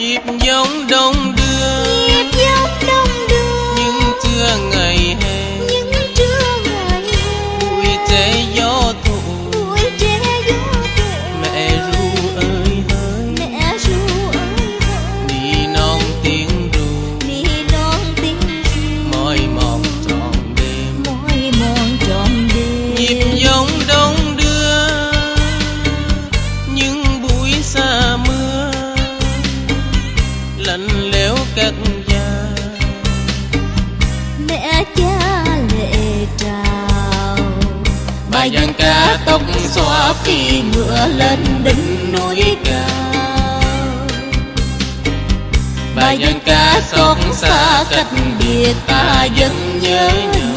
nhịp giống đông đưa, nhịp giống đông đưa. những trưa ngày hè, những trưa ngày hè, bụi tre gió thụ, bụi tre gió thụ. mẹ ru ơi hỡi, mẹ ru ơi hỡi, nỉ non tiếng ru, nỉ non tiếng ru, mỏi mòn trọn đêm, mỏi mòn trọn đêm. nhịp giống đông đưa, những buổi xa mưa lạnh lẽo cắt da, mẹ cha lệ trào. bài dân ca tóc xõa phi ngựa lên đỉnh núi cao, bài dân ca xót xa cách biệt ta vẫn nhớ nhau.